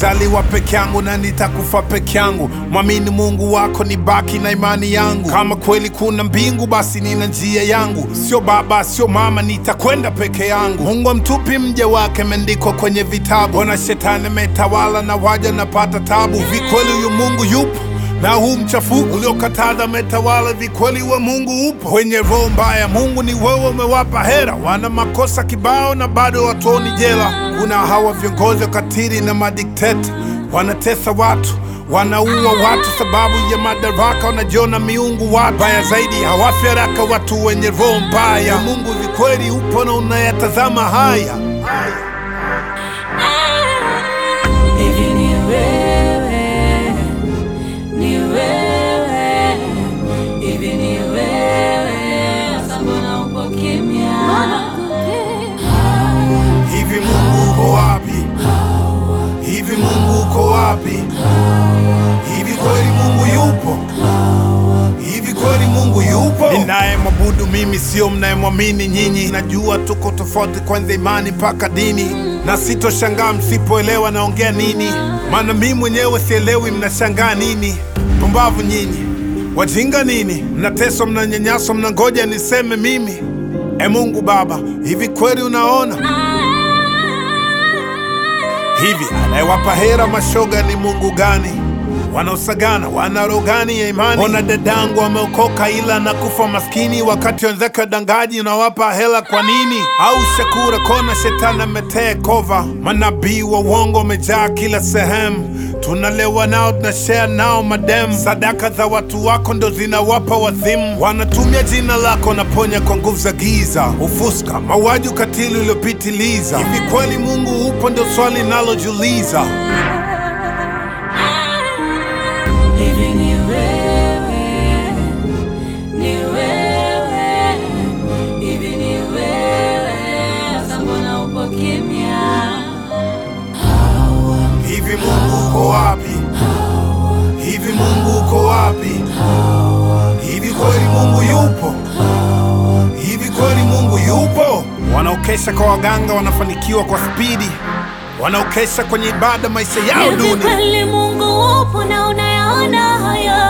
nilizaliwa peke yangu na nitakufa peke yangu. Mwamini Mungu wako, nibaki na imani yangu. Kama kweli kuna mbingu, basi nina njia yangu. Sio baba, sio mama, nitakwenda peke yangu. Mungu amtupi mja wake, imeandikwa kwenye vitabu. Ona shetani ametawala na waja napata tabu. Vikweli huyu Mungu yupo na huu mchafuko uliokataza metawala, vikweli wa Mungu upo. Kwenye roho mbaya, Mungu ni wewe umewapa hera. Wana makosa kibao na bado watoni jela. Kuna hawa viongozi wakatili na madikteta, wanatesa watu, wanaua watu sababu ya madaraka, wanajiona miungu watu. Baya zaidi, hawafi haraka watu wenye roho mbaya. Mungu vikweli upo na unayatazama haya. Hivi Mungu uko wapi? Hivi Mungu uko wapi? Hivi kweli Mungu yupo? Hivi kweli Mungu yupo? Ninayemwabudu mimi sio mnayemwamini nyinyi. Najua tuko tofauti, kwanza imani mpaka dini, na sitoshangaa msipoelewa naongea nini, maana mimi mwenyewe sielewi mnashangaa nini. Pumbavu nyinyi, wajinga nini, mnateswa, mnanyanyaswa, mnangoja niseme mimi. Mungu Baba, hivi kweli unaona? Hivi anayewapa hera mashoga ni Mungu gani? Wanaosagana wana roho gani ya imani? Ona dadangu ameokoka ila nakufa maskini, wakati wenzake dangaji unawapa hela kwa nini? Au Shakura kona shetani ametake over, manabii wa uongo wamejaa kila sehemu. Tunalewa nao, tunashare nao madem. Sadaka za watu wako ndo zinawapa wazimu. Wanatumia jina lako naponya kwa nguvu za giza, ufuska, mauaji, ukatili uliopitiliza. Hivi kweli Mungu upo? Ndo swali nalojiuliza. Hivi Mungu uko wapi? Hivi Mungu uko wapi? Hivi kweli Mungu yupo? Hivi kweli Mungu yupo? Wanaokesha kwa waganga wanafanikiwa kwa spidi, wanaokesha kwenye ibada maisha yao duni. Hivi kweli Mungu upo na unayaona hayo?